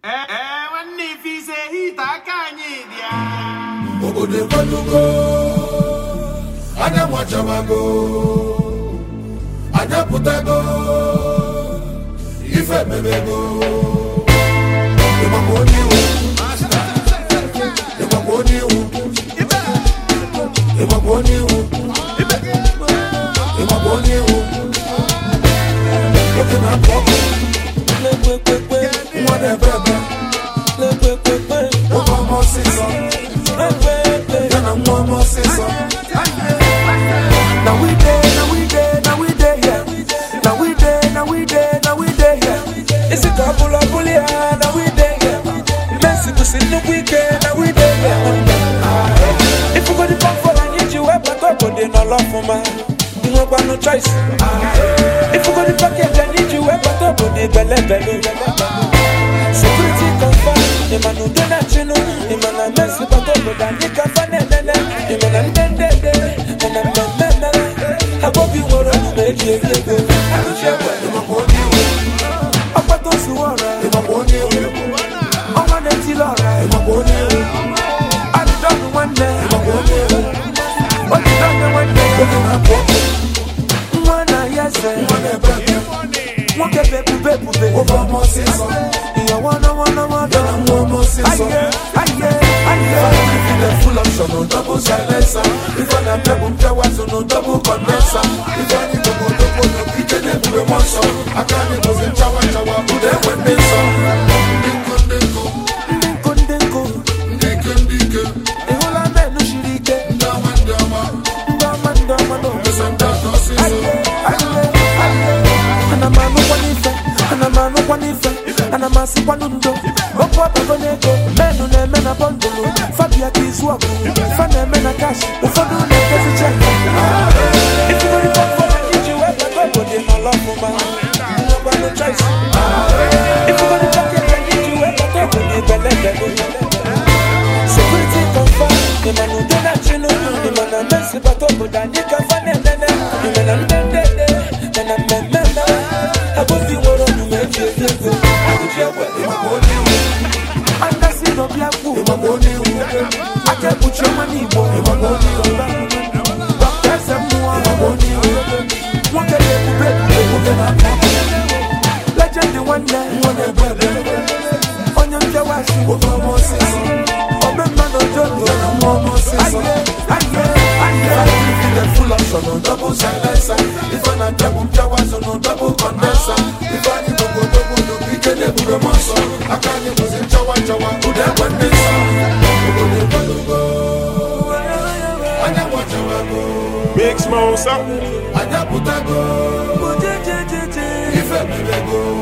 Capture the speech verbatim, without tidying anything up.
Eh, eh, when if he say he takanye dia. Obodo kwalugo, anya mwachamago, anya putago, ife mebego. Yemaponi u, yemaponi u, yemaponi u, yemaponi u. Looking at Papa, whatever. One more season, then I'm one more season. Now we there, now we there, now we there, yeah. Now we there, now we there, now we there, yeah. It's a couple of bully, now we there, yeah. Mexico City, no weekend, now we there, yeah. If you got the phone for I need you, I put up, but they no love for man. You don't got no choice. If you got the package, I need you, I put up, but they belly, belly, belly. Security confirm, the man who do not you know, the man I mess with, but I need to find it, the man I'm dead, dead, and I'm dead, dead. I hope you were on the make it go. I don't share what you want to do. I'm not those who are right. You want to do. I'm on the till all right. You want to do. I'm done one day. You want to do. But you done one day. One day, yes, sir. One day, baby, baby, baby. Over more season. You wanna, wanna, wanna. Then I'm one more season. Full option, no double silencer. If I am double powers, no double condenser. If I need to go to go to kitchen, every one song. I can't go in Chawa Chawa, who they went this song. Dinko, dinko, Dinko, dinko, dinko. The whole of men, no shirike. Ndama, ndama. Ndama, ndama, no. Yes, I'm down to season. And I'm a no one effect. And I'm a no one effect. And I'm a sick one undo. Go pop a bonego. Men who name men a bundle. Fabia Kiswap. Fan name men a cash. The fun who name does a check. If you want to come for I need you, I got go. They no love for man. You no got no choice. If you want to come here, I need you, I got go. They belly, belly. Security confirm. The man who do not you know. The man a mess with a top. But I need to find it. The man I'm dead, dead, dead. And I'm dead, dead, dead. I hope you were on the make it go. I would share what you want to do. And that's it, no black wool. You want to do. I can't put your money, boy. You want to do. Doctors and more. You want to do. One can let you break. Legend the one day. One day, baby. On your Jawashi. Over more season. Remember no joke. Then I'm one more season. Full option, no double silencer. If I not double powers, no double condenser. If I need to go double, no kitchen, every one song. I can't go in Chawa Chawa, who they went this song. Anya Mwachamago, Big Smoke, Anya Putago, Ife Mebego.